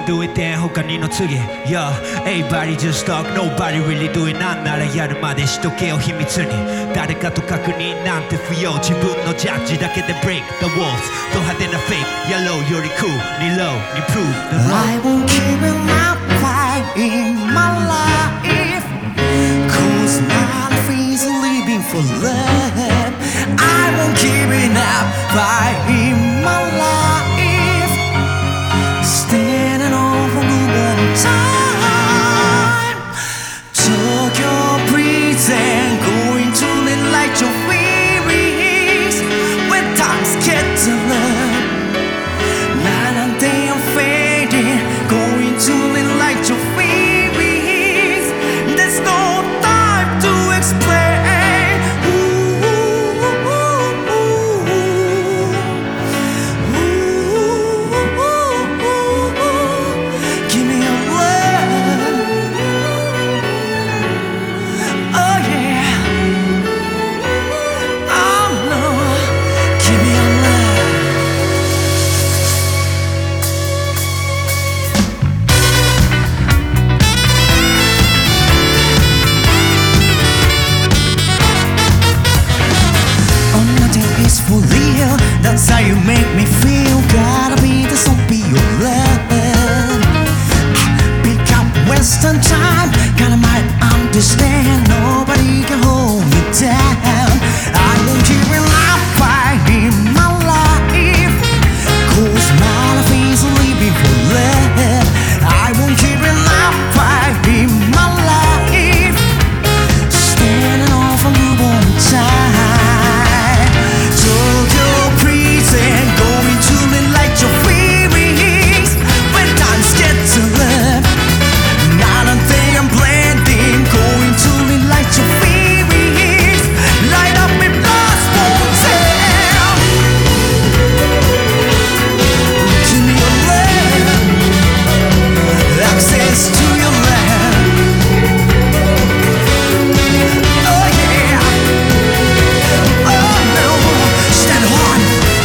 do it then 他にの次 Yeah everybody just talk nobody really do it なんならやるまでしとけよ秘密に誰かと確認なんて不要自分のジャッジだけで break the walls ド派手なフェイク Yellow より cool に low に prove the wrong I won't keep it up fight in my life Cause my life is living for love I won't keep it up fight in my life Standing on for a long time Tokyo breeze and going to the light your feelings When times get to love Night and day I'm fading Going to the light your feelings There's no time to explain Ooh, ooh, ooh, ooh, ooh, ooh. Give me your love Oh yeah Oh no Give me your love Oh, nothing is for real That's how you make me feel Gotta be the so be your love Pick up Western time Kinda might understand Nobody can hold me down I won't give it up fight in my life Cause my life is living for love I won't give it up fight in my life Standing off a newborn time Tokyo breeze and going to the light your feelings When times get to love Night and day I'm blending Going to the light your feelings Light up my lost hotel Give me your love Access to your land Oh yeah Oh no Stand on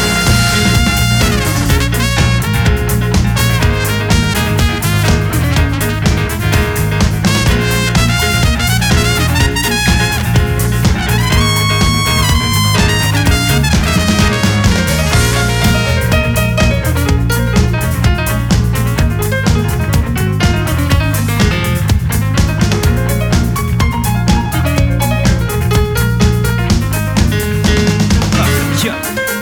Yeah.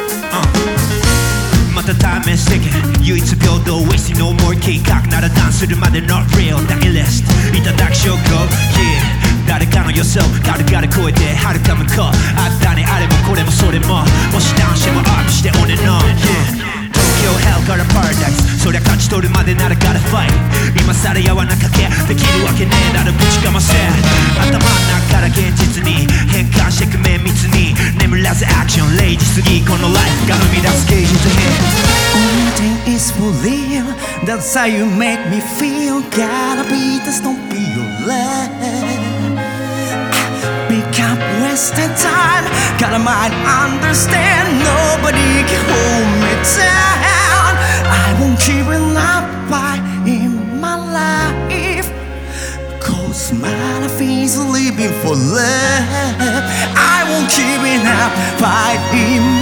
また試してけ唯一平等 Wasting no more 計画ならダンスするまで Not real だけ list いただき証拠 Yeah 誰かの予想軽々超えて遥か向こうあったねあれもこれもそれももしダウンしてもアップして On and on Yeah 東京 Hell から Paradise そりゃ勝ち取るまでなら Gotta fight 今更やわなかけできるわけねえならぶちかませ頭の中から現実に変換してく綿密に眠らずアクション0時過ぎこのライフが生み出す芸術編 Nothing is for real That's how you make me feel Gotta be this don't be your love Pick up Western time Gotta might understand Nobody can hold me down I won't keep it up fight in my life Cause my life is living for love I won't keep it up fight in